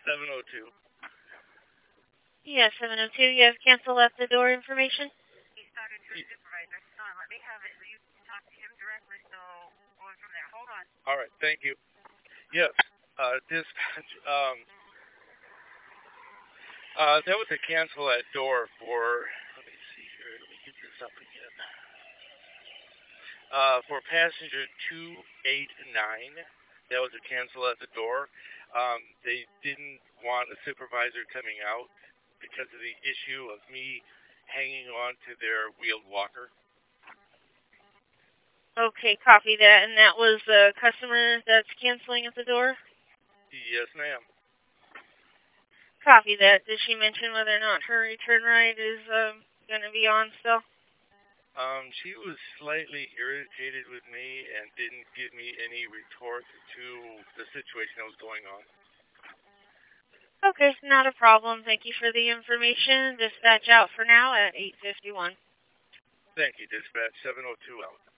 702. Yes, 702. You have cancel at the door information? He's talking to his supervisor. Let me have it. You can talk to him directly, so going from there. Hold on. All right, thank you. Yes, dispatch. That was a cancel at door for. Let me see here. Let me get this up again. For passenger 289, that was a cancel at the door. They didn't want a supervisor coming out because of the issue of me hanging on to their wheeled walker. Okay, copy that. And that was a customer that's canceling at the door? Yes, ma'am. Copy that. Did she mention whether or not her return ride is going to be on still? She was slightly irritated with me and didn't give me any retort to the situation that was going on. Okay, not a problem. Thank you for the information. Dispatch out for now at 8:51. Thank you, dispatch. 702 out.